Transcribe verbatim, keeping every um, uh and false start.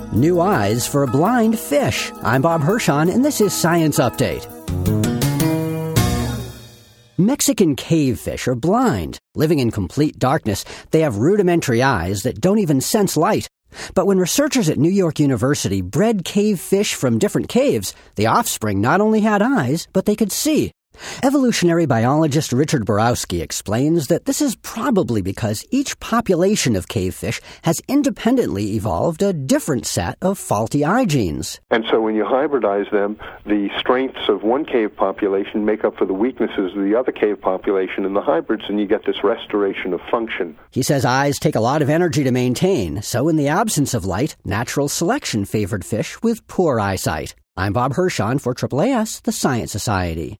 New eyes for a blind fish. I'm Bob Hirschon, and this is Science Update. Mexican cavefish are blind. Living in complete darkness, they have rudimentary eyes that don't even sense light. But when researchers at New York University bred cavefish from different caves, the offspring not only had eyes, but they could see. Evolutionary biologist Richard Borowski explains that this is probably because each population of cavefish has independently evolved a different set of faulty eye genes. And so when you hybridize them, the strengths of one cave population make up for the weaknesses of the other cave population in the hybrids, and you get this restoration of function. He says eyes take a lot of energy to maintain, so in the absence of light, natural selection favored fish with poor eyesight. I'm Bob Hirschon for A A A S, the Science Society.